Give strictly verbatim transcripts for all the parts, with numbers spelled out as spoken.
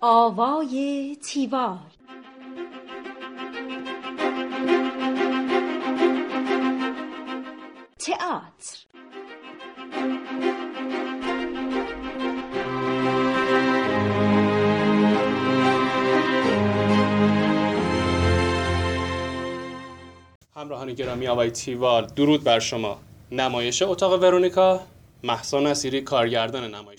آوای تیوار. تئاتر. همراهان گرامی آوای تیوار، درود بر شما. نمایش اتاق ورونیکا، مهسا نصیری کارگردان نمایش.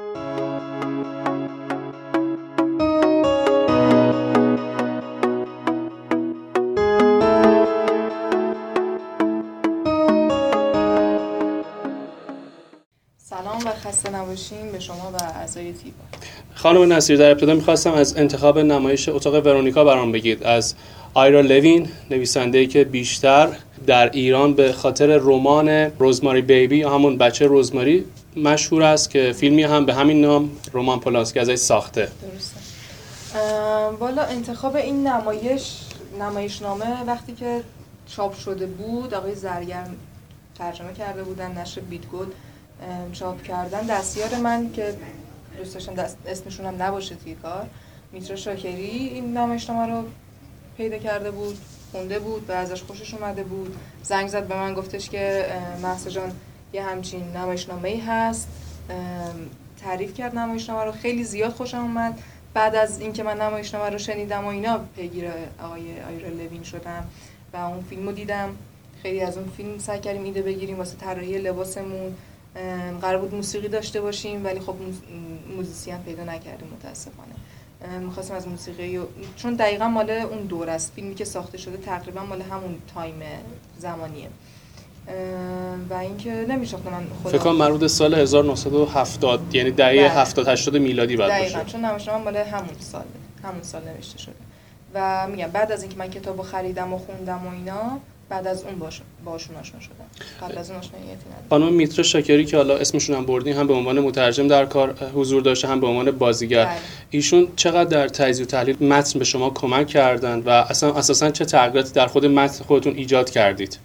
سلام و خسته نباشین به شما و اعضای تیوار. خانم نصیری، در ابتدا می‌خواستم از انتخاب نمایش اتاق ورونیکا برام بگید. از آیرا لوین، نویسنده‌ای که بیشتر در ایران به خاطر رمان روزماری بیبی یا همون بچه روزماری مشهور است که فیلمی هم به همین نام رومان پولانسکی ازش ساخته. درسته. والا انتخاب این نمایش نمایشنامه وقتی که چاپ شده بود، آقای زرگر ترجمه کرده بودن، نشر بیتگل چاپ کردن. دستیار من که دوست داشتم دست اسمشون هم نباشه توی کار، میترا شاکری، این نمایشنامه رو پیدا کرده بود، خونده بود و ازش خوشش اومده بود. زنگ زد به من، گفتش که مهسا جان یه همچین نمایشنامه‌ای هست. تعریف کرد نمایشنامه رو، خیلی زیاد خوشم اومد. بعد از اینکه من نمایشنامه رو شنیدم و اینا پیگیر آقای آیرا لوین شدم و اون فیلمو دیدم. خیلی از اون فیلم سعی کردیم ایده بگیریم واسه طراحی لباسمون. قرار بود موسیقی داشته باشیم ولی خب موزیسین پیدا نکردیم متاسفانه. می‌خواستم از موسیقی و... چون دقیقاً مال اون دور است، فیلمی که ساخته شده تقریبا مال همون تایم زمانیه و اینکه نمی‌شناختم من خودم. فکر کنم مربوط به سال هزار و نهصد و هفتاد، یعنی دهه هفتاد هشتاد میلادی بعد باشه. دقیقاً، چون نمایشنامه مال همون سال همون سال نوشته شده و میگم بعد از اینکه من کتابو خریدم و خوندم و اینا، بعد از اون باش باشون آشنا شدم. قبل از اون آشناییتی نداشتم. خانم میترا شاکری که حالا اسمشون هم بردین، هم به عنوان مترجم در کار حضور داشته، هم به عنوان بازیگر. بله. ایشون چقدر در تجزیه و تحلیل متن به شما کمک کردن و اصلا اساساً چه تغییراتی در خود متن خودتون ایجاد کردید؟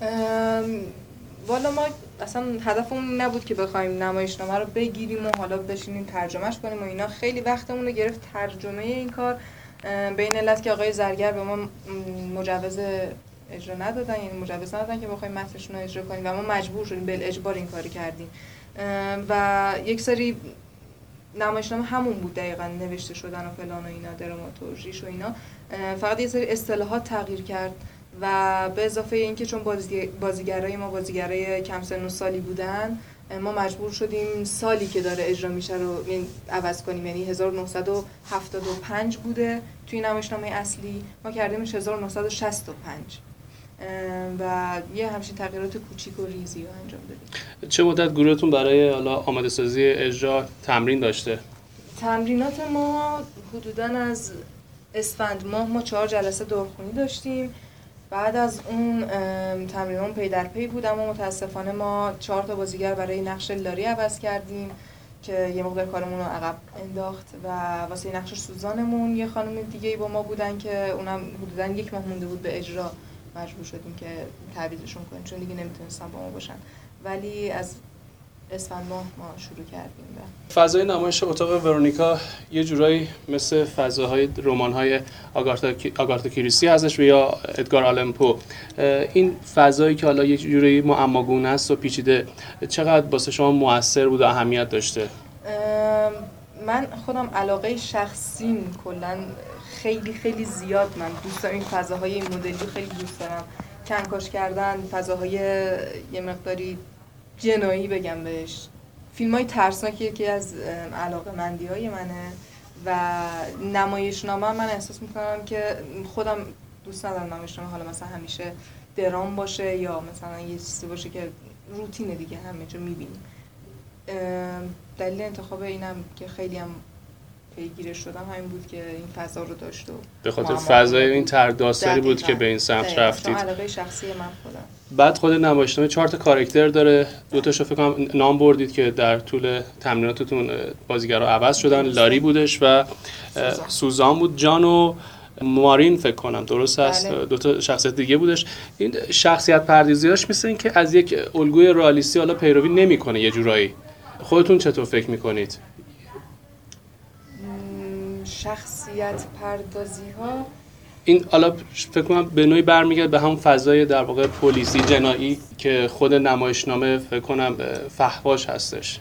والا ما اصلا هدفمون نبود که بخوایم نمایشنامه رو بگیریم و حالا بشینیم ترجمهش کنیم و اینا. خیلی وقتمون رو گرفت ترجمه این کار، به این علت که آقای زرگر به ما مجوز اجرا ندادن، یعنی مجوز ندادن که بخوایم متنشون رو اجرا کنیم و ما مجبور شدیم بالاجبار این کاری کردیم و یک سری نمایشنامه همون بود دقیقاً نوشته شدن و فلان و اینا، دراماتورژیش و اینا، فقط یه سری اصطلاحات تغییر کرد و به اضافه اینکه چون بازیگرای ما بازیگرای کم سن و سالی بودن، ما مجبور شدیم سالی که داره اجرا میشه رو عوض کنیم. یعنی هزار و نهصد و هفتاد و پنج بوده توی نمایشنامه اصلی، ما کردیمش هزار و نهصد و شصت و پنج و یه همچین تغییرات کوچیک و ریزی رو انجام دادیم. چه مدت گروهتون برای حالا آماده سازی اجرا تمرین داشته؟ تمرینات ما حدوداً از اسفند ماه ما چهار جلسه دورخونی داشتیم. بعد از اون تمرینمون پی در پی بود، اما متاسفانه ما چهار تا بازیگر برای نقش لاری عوض کردیم که یه مقدار کارمون رو عقب انداخت و واسه نقش سوزانمون یه خانم دیگه‌ای با ما بودن که اونم حدوداً یک ماه مونده بود به اجرا، مجبور شدیم که تعویضشون کنیم چون دیگه نمیتونستن با ما باشن. ولی از اسفند ماه ما شروع کردیم. فضای نمایش اتاق ورونیکا یه جورایی مثل فضاهای رمان‌های آگارتا آگارتا کریستی هستش و یا ادگار آلن پو. این فضایی که حالا یه جورایی معماگونه است و پیچیده، چقدر واسه شما مؤثر بود و اهمیت داشته؟ من خودم علاقه شخصیم کلاً خیلی خیلی زیاد من دوست دارم این فضاهای این مدلی خیلی دوست دارم. کنکاش کردن، فضاهای یه مقداری جنایی بگم بهش، فیلم‌های ترسناکی که از علاقه‌مندی‌های منه و نمایشنامه من احساس می‌کنم که خودم دوست ندارم نمایشنامه حالا مثلا همیشه درام باشه یا مثلا یه چیزی باشه که روتینه دیگه همه جا می‌بینیم. دلیل انتخاب اینم که خیلی هم پیگیرش شدم همین بود که این فضا رو داشت و به خاطر فضای این طرحداستانی بود که به این سمت رفتید. چون علاقه شخصی من خودم. بعد خود نمایشنامه چهار تا کاراکتر داره، دو تاشو فکر کنم نام بردید که در طول تمریناتتون بازیگرا عوض شدن، لاری بودش و سوزان, سوزان بود. جان و مارین فکر کنم درست است. بله. دو تا شخصیت دیگه بودش. این شخصیت پردازیاش مثل این که از یک الگوی رئالیستی حالا پیروی نمیکنه یه جورایی. خودتون چطور فکر میکنید؟ شخصیت پردازی ها این حالا فکر کنم به نوعی برمیگرده به همون فضای در واقع پلیسی جنایی که خود نمایشنامه فکر کنم فحواش هستش.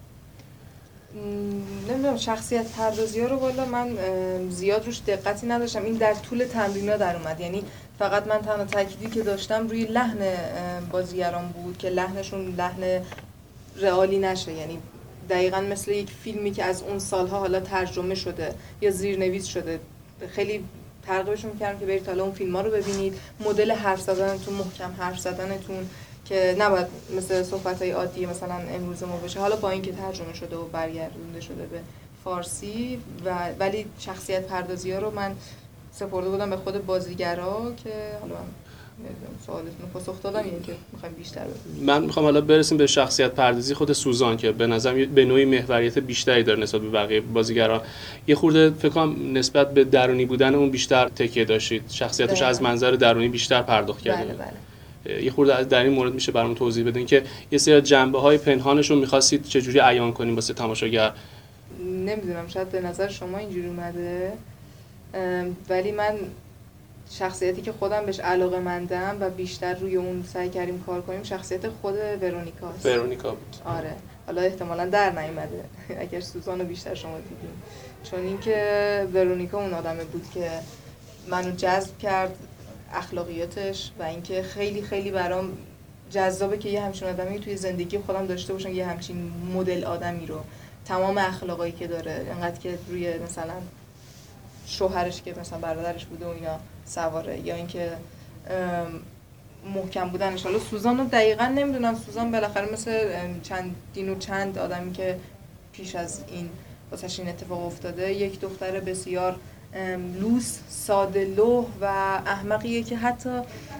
نمیدونم شخصیت پردازی ها رو والا من زیاد روش دقتی نداشتم. این در طول تمرین‌ها در اومد، یعنی فقط من تنها تأکیدی که داشتم روی لحن بازیگران بود که لحنشون لحن رئالی نشه، یعنی دقیقاً مثل یک فیلمی که از اون سالها حالا ترجمه شده یا زیرنویس شده. خیلی ترغیبشون می‌کردم که برید حالا اون فیلم‌ها رو ببینید، مدل حرف زدنتون، محکم حرف زدنتون که نباید مثل صحبت‌های عادی مثلا امروز ما بشه، حالا با اینکه ترجمه شده و برگردونده شده به فارسی و ولی شخصیت پردازی‌ها رو من سپرده بودم به خود بازیگرا که حالا من سوالتون رو پاسخ دادم، یعنی که می‌خوایم بیشتر بگیم. من می‌خوام حالا برسیم به شخصیت پردازی خود سوزان که به نظرم به نوعی محوریت بیشتری داره نسبت به بقیه بازیگران. یه خورده فکر کنم نسبت به درونی بودن اون بیشتر تکیه داشتید، شخصیتش از منظر درونی بیشتر پرداخت کردید. بله بله. یه خورده در این مورد میشه برامون توضیح بدین که یه سری جنبه‌های پنهانش رو می‌خواستید چجوری عیان کنین واسه تماشاگر؟ نمیدونم شاید به نظر شما اینجوری اومده، ولی من شخصیتی که خودم بهش علاقه‌مندم و بیشتر روی اون سعی کردیم کار کنیم شخصیت خود ورونیکاست. ورونیکا بود. آره. حالا احتمالاً در نیومده اگر سوزانو بیشتر شما دیدین، چون اینکه ورونیکا اون آدمه بود که منو جذب کرد، اخلاقیاتش و اینکه خیلی خیلی برام جذابه که یه همچین آدمی توی زندگی خودم داشته باشم، یه همچین مدل آدمی رو، تمام اخلاقایی که داره، انقدر که روی مثلا شوهرش که مثلا برادرش بوده و اینا سواره، یا اینکه محکم بودنش. حالا سوزان رو دقیقاً نمیدونم، سوزان بالاخره مثل چند دین و چند آدمی که پیش از این واسش این اتفاق افتاده، یک دختر بسیار لوس، ساده لوح و احمقیه که حتی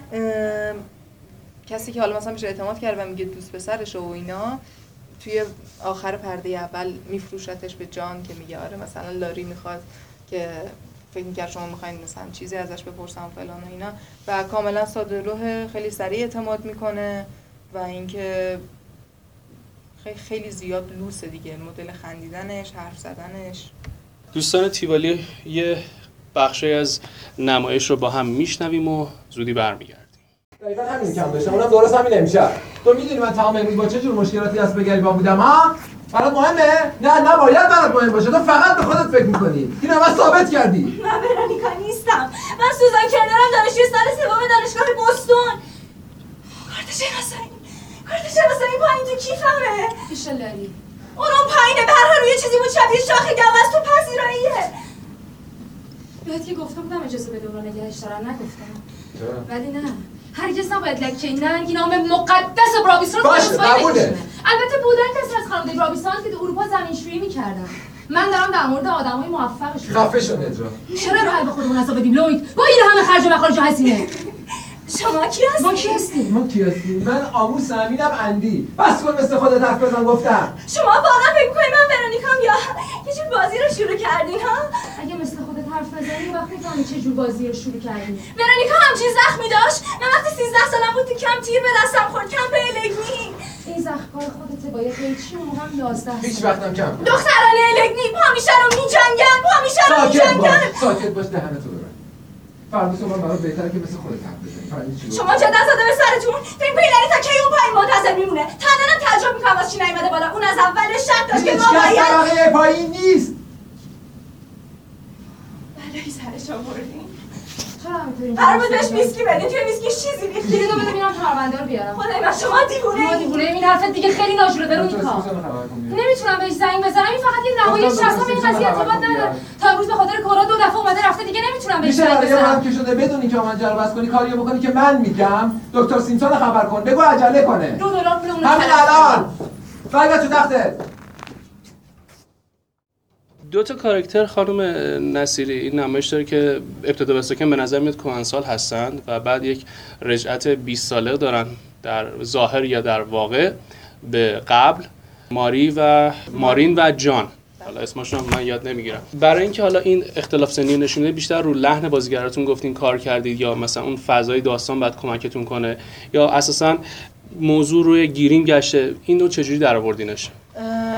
کسی که حالا مثلا بهش اعتماد کرده و میگه دوست پسرشه و اینا، توی آخر پرده اول میفروشتش به جان که میگه آره مثلا لاری میخواد که فکر می‌کرد شما می‌خواید مثلا چیزی ازش بپرسم فلان و اینا، و کاملا ساده لوح، خیلی سریع اعتماد میکنه و اینکه خیلی خیلی زیاد لوسه دیگه، مدل خندیدنش، حرف زدنش. دوستان تیوالی یه بخشی از نمایش رو با هم میشنویم و زودی برمیگردیم. دقیقاً همین کم داشتم، اونم درست همین امشب. تو میدونی من تمام امروز با چه جور مشکلاتی از بگریبان بودم ها؟ برات مهمه؟ نه نباید برات مهم باشه، تو فقط به خودت فکر میکنی. اینو من ثابت کردی. من ورونیکا نیستم، من سوزان کرنرم، دانشجوی سال سوم دانشگاه بوستون. کارت شناسایی کارت شناسایی پایین تو کیفمه. پیش لاری اون اون پایینه، به هر حال روی چیزی بود شبیه شاخ گوز تو پذیراییه. بهت که گفته بودم اجازه بده اون نگهش دارم، نگفتم. ولی نه، هرگز نباید لکه این ننگی نام مقدس برابیستان باشه قبوله. البته بودن کسی از خانواده برابیستان که تو اروپا زمینشویی میکردن. من دارم در مورد آدمای موفقش میگم. خفه شو نجوا. چرا راه به خودمون حساب بدیم لوید؟ با این همه خرج و مخارج و هزینه. شما کی هستی؟ ما کی هستی؟ ما کی هستی؟ من آموس امینم اندی. بس کن مثل خودت حرف بزن گفتم. شما واقعا فکر می‌کنید من ورونیکام یا یه جور بازی رو شروع کردین ها؟ اگه مثل خودت حرف بزنی وقت می‌فهمی چه جور بازی رو شروع کردی. ورونیکا همچین زخمی داشت. من وقتی سیزده سالم بود تو کم تیر به دستم خورد، کم به الگنی. این زخم کار خودته، با یه قیچی اون هم یازده سال. هیچ وقتم کم. دختران الگنی پا میشن و میجنگن، پا میشن و میجنگن. ساکت باش، دهنتو ببند. فردا صبح برات بهتره که مثل خودت حرف بزنی. فهمیدی چی؟ شما جدا زده به سرتون. فکر کنید یعنی تا کی اون پایین منتظر میمونه؟ تنها تعجب میکنم واسه چی نیومده بالا. اون از اول شرط داشت که ما باید طبقه پایین نیست. بلایی سرش آوردین. چرا همینطوری؟ فرمود بهش ویسکی بدین، توی ویسکی چیزی ریختین. دیگه دو بده میرم پرونده رو بیارم. خدای من شما دیوونه ما دیوونه این حرفت دیگه خیلی ناجوره. ورونیکا نمیتونم بهش زنگ بزنم، این فقط یه نمایش شخصا به این قضیه ارتباط نداره. تا امروز به خاطر کورا دو دفعه اومده رفته، دیگه نمیتونم بهش زنگ بزنم. که شده بدونی که من جلب بس کنی کاریو بکنی که من میگم. دکتر سیمسون خبر کن، بگو عجله کنه. دو دلار پول اون همین الان. برگرد تو تختت. دو تا کاراکتر خانم نصیری این نمایش داره که ابتدا به سکن به نظر میاد کهنسال هستند و بعد یک رجعت بیست ساله دارن در ظاهر یا در واقع به قبل، ماری و مارین و جان. حالا اسمشون من یاد نمیگیرم. برای اینکه حالا این اختلاف سنی نشونه بیشتر رو لحن بازیگراتون گفتین کار کردید یا مثلا اون فضای داستان بعد کمکتون کنه یا اساسا موضوع روی گیریم گشته، اینو چجوری درآوردینش؟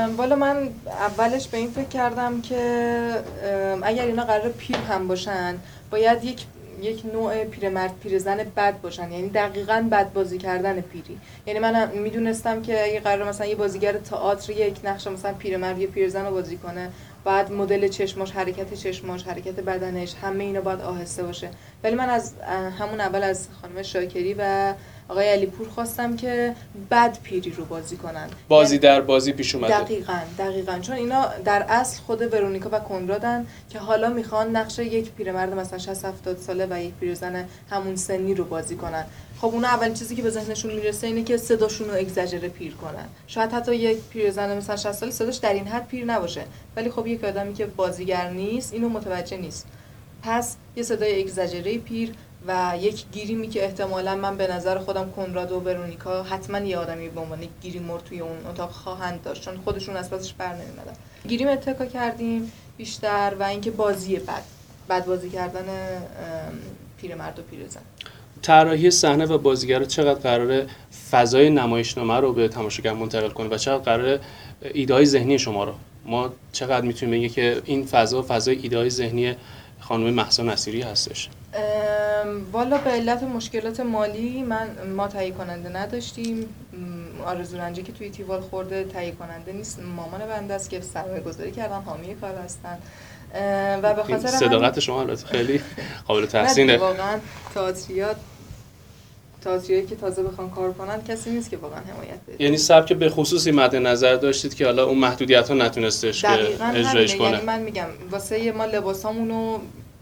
والا من اولش به این فکر کردم که اگر اینا قرار پیر هم باشن باید یک یک نوع پیرمرد پیرزن بد باشن، یعنی دقیقاً بد بازی کردن پیری. یعنی من میدونستم که اگه قرار مثلا یه بازیگر تئاتر یک نقش مثلا پیرمرد یا پیرزن رو بازی کنه، بعد مدل چشماش، حرکت چشماش، حرکت بدنش، همه اینا باید آهسته باشه. ولی من از همون اول از خانم شاکری و آقای علیپور خواستم که بد پیری رو بازی کنن، بازی در بازی پیش اومده. دقیقاً دقیقاً چون اینا در اصل خود ورونیکا و کنرادن که حالا میخوان نقش یک پیرمرد مثلا شصت هفتاد ساله و یک پیرزن همون سنی رو بازی کنن. خب اون اولین چیزی که به ذهنشون میرسه اینه که صداشون رو اگزاجره پیر کنن. شاید حتی یک پیرزن مثلا شصت ساله صداش در این حد پیر نباشه، ولی خب یک آدمی که بازیگر نیست اینو متوجه نیست، پس یه صدای اگزاجره پیر و یک گیریمی که احتمالاً من به نظر خودم کنراد و ورونیکا حتما یه آدمی به عنوان گیری مر توی اون اتاق خواهند داشت، چون خودشون از پسش بر نمی‌آمدن. گیریم اتکا کردیم بیشتر و اینکه بازی بد بد بازی کردن پیرمرد و پیرزن. طراحی صحنه و بازیگرا چقدر قراره فضای نمایشنامه رو به تماشاگر منتقل کنه و چقدر قراره ایده‌های ذهنی شما رو، ما چقدر میتونیم بگیم که این فضا فضای ایده‌های ذهنی خانم مهسا نصیری هستش؟ والا به علت مشکلات مالی من ما تهیه کننده نداشتیم. آرزو رنجی که توی تیوال خورده تهیه کننده نیست، مامان بنده است که سرمایه گذاری کردن، حامی کار هستن و به خاطر صداقت شما البته خیلی قابل تحسینه. واقعا تئاتریات تئاتریایی که تازه بخوان کار کنن کسی نیست که واقعا حمایت بده. یعنی سبک به خصوصی مد نظر داشتید که حالا اون محدودیت ها نتونستش که اجرایش کنه. یعنی من میگم واسه ما لباسامونو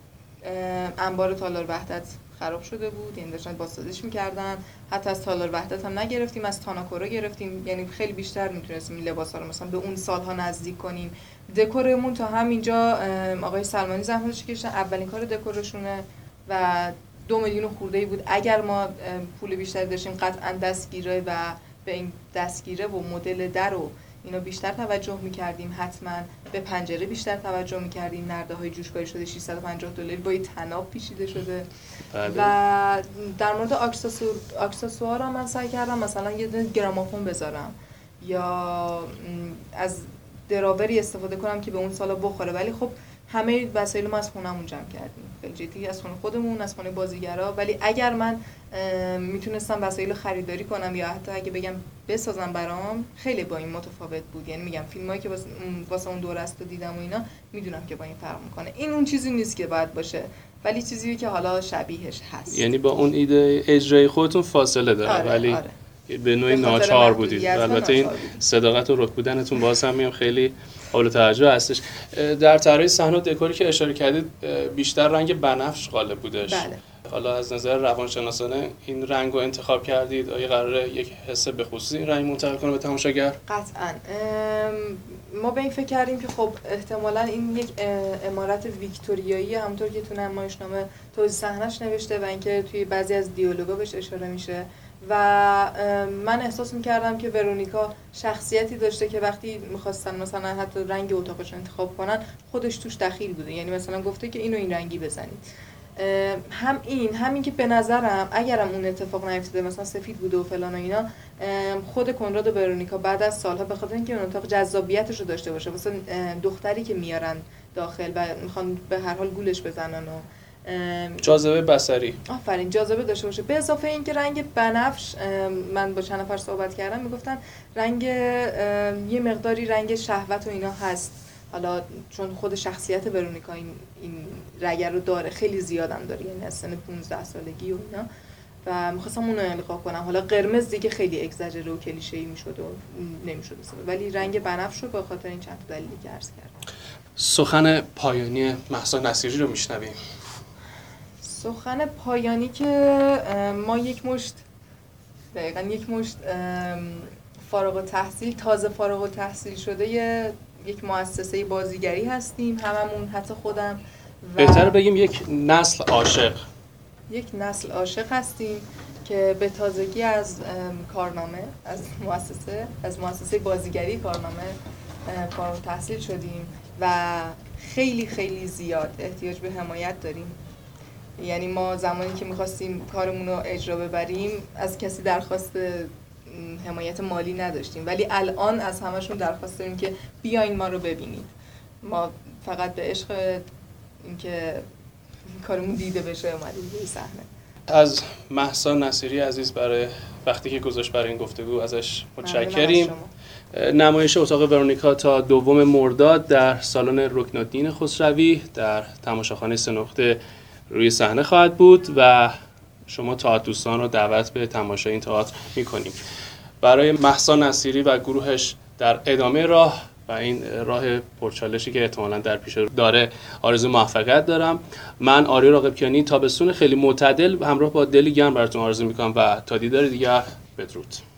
انبار تالار وحدت خراب شده بود، یعنی داشتن بازسازیش میکردن، حتی از تالار وحدت هم نگرفتیم، از تاناکورو گرفتیم، یعنی خیلی بیشتر میتونستیم این لباسا رو مثلا به اون سالها نزدیک کنیم. دکورمون تا همینجا آقای سلمانی زحمتش کشیدن، اولین کار دکورشونه و دو میلیون خورده‌ای بود. اگر ما پول بیشتری داشتیم قطعا دستگیره و به این دستگیره و مدل در و اینا بیشتر توجه می‌کردیم، حتما به پنجره بیشتر توجه می‌کردیم. نرده‌های جوشکاری شده ششصد و پنجاه دلاری با این طناب پیچیده شده. بله. و در مورد اکسسوار اکسسوارا من سعی کردم مثلا یه دونه گرامافون بذارم یا از دراوری استفاده کنم که به اون سالا بخوره، ولی خب همه وسایل ما از خونمون جمع کردیم، خیلی جدی از خونه خودمون، از خونه بازیگرا. ولی اگر من میتونستم وسایل خریداری کنم یا حتی اگه بگم بسازم برام، خیلی با این متفاوت بود. یعنی میگم فیلمایی که واسه اون دور است و دیدم و اینا میدونم که با این فرق میکنه. این اون چیزی نیست که باید باشه، ولی چیزی که حالا شبیهش هست. یعنی با اون ایده اجرای خودتون فاصله داره. آره، ولی آره. به نوعی ناچار بودید. البته این صداقت و رک بودنتون باز هم میام خیلی قابل توجه هستش. در طراحی صحنه و دکوری که اشاره کردید بیشتر رنگ بنفش غالب بودش. بله. حالا از نظر روانشناسانه این رنگ رو انتخاب کردید، آیا قراره یک حس به خصوص این رنگ منتقل کنه به تماشاگر؟ قطعاً. ما به این فکر کردیم که خب احتمالاً این یک عمارت ویکتوریایی همونطور که تو نمایشنامه توضیح صحنه‌اش نوشته و اینکه توی بعضی از دیالوگا بهش اشاره میشه و من احساس میکردم که ورونیکا شخصیتی داشته که وقتی میخواستن مثلا حتی رنگ اتاقش رو انتخاب کنن خودش توش دخیل بوده. یعنی مثلا گفته که اینو این رنگی بزنید. هم این همین که به نظرم اگرم اون اتفاق نیفتاده مثلا سفید بوده و فلان و اینا، خود کنراد و ورونیکا بعد از سالها به خاطر اینکه اون اتاق جذابیتش رو داشته باشه واسه دختری که میارن داخل و میخوان به هر حال گولش بزنن و جاذبه بصری، آفرین، جاذبه داشته باشه. به اضافه اینکه رنگ بنفش، من با چند نفر صحبت کردم میگفتن رنگ یه مقداری رنگ شهوت و اینا هست، حالا چون خود شخصیت ورونیکا این این رنگ رو داره، خیلی زیادم داره، یعنی از سن پانزده سالگی و اینا، و می‌خواستم اون رو القا کنم. حالا قرمز دیگه خیلی اگزاجره و کلیشه‌ای میشد و نمیشد، ولی رنگ بنفش رو به خاطر این چند تا دلیلی که عرض کردم. سخن پایانی مهسا نصیری رو میشنویم. سخن پایانی که ما یک مشت دقیقاً یک مشت فارغ التحصیل تازه فارغ التحصیل شده یک مؤسسه بازیگری هستیم، هممون، حتی خودم. بهتر بگیم یک نسل عاشق. یک نسل عاشق هستیم که به تازگی از کارنامه از مؤسسه از مؤسسه بازیگری کارنامه فارغ التحصیل شدیم و خیلی خیلی زیاد احتیاج به حمایت داریم. یعنی ما زمانی که می‌خواستیم کارمون رو اجرا ببریم از کسی درخواست حمایت مالی نداشتیم، ولی الان از همشون درخواست داریم که بیاین ما رو ببینید. ما فقط به عشق اینکه کارمون دیده بشه اومدیم روی صحنه. از مهسا نصیری عزیز برای وقتی که گذاشت برای این گفتگو ازش متشکریم. نمایش اتاق ورونیکا تا دوم مرداد در سالن رکنالدین خسروی در تماشاخانه سه نقطه روی صحنه خواهد بود و شما تئاتر دوستان رو دعوت به تماشای این تئاتر می‌کنیم. برای مهسا نصیری و گروهش در ادامه راه و این راه پرچالشی که احتمالاً در پیش داره آرزو موفقیت دارم. من آریا راقب‌کیانی تابستون خیلی معتدل همراه با دلی گرم براتون آرزو می‌کنم و تا دیدار دیگر بدرود.